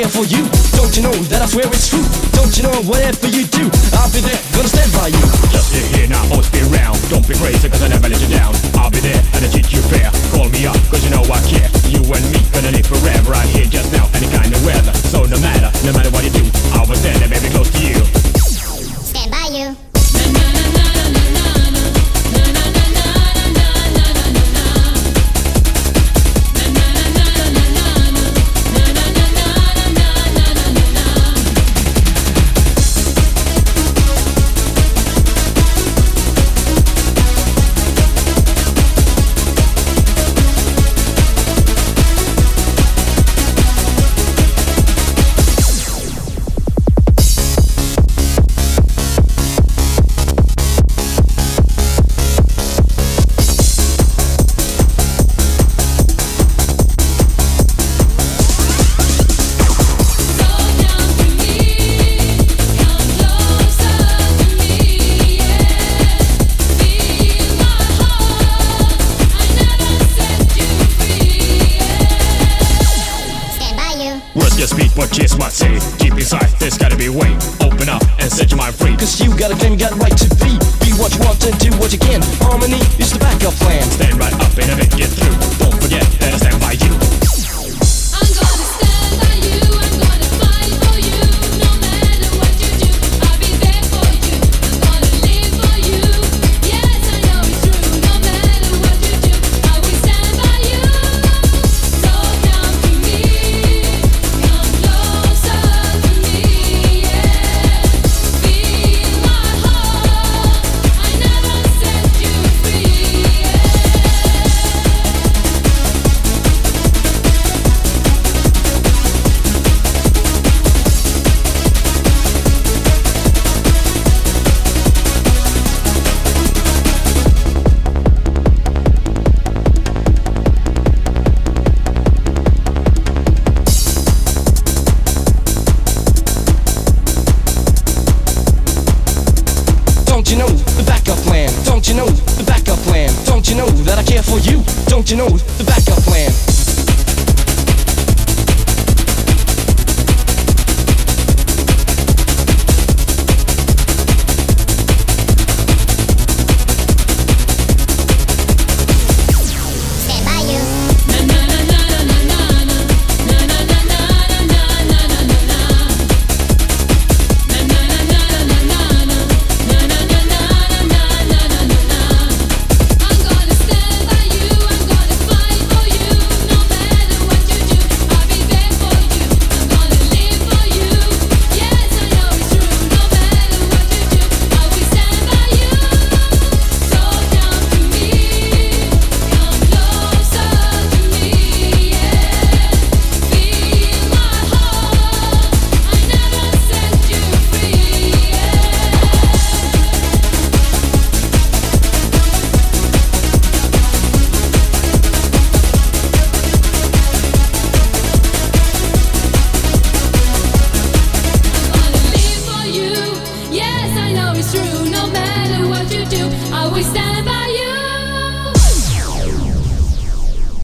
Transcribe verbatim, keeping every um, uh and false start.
care for you. Don't you know that I swear it's true? Don't you know whatever you do, I'll be there, gonna stand by you. Just stay here now, always be around. Don't be crazy cause I never let you down. I'll be there and I treat you fair. Call me up cause you know I care. You and me gonna live forever out here just now, any kind of weather. So no matter, no matter what you do, I was there and maybe close to you. Stand by you. Speak what kids might say. Keep inside, there's gotta be a way. Open up and set your mind free. Cause you got a claim, you got a right to be. Be what you want and do what you can. Harmony is the backup plan. Stand right up and a bit get through. Don't forget that I stand by you. I'm gonna stand by you. I'm gonna fight for you. No matter what you do, I'll be there for you. I'm gonna live for you. Yes, I know it's true. No matter what you do, I will stand by you. So come to me. Don't you know the backup plan? Don't you know the backup plan? Don't you know that I care for you? Don't you know the backup plan? Stand by you. It's true, no matter what you do, I will stand.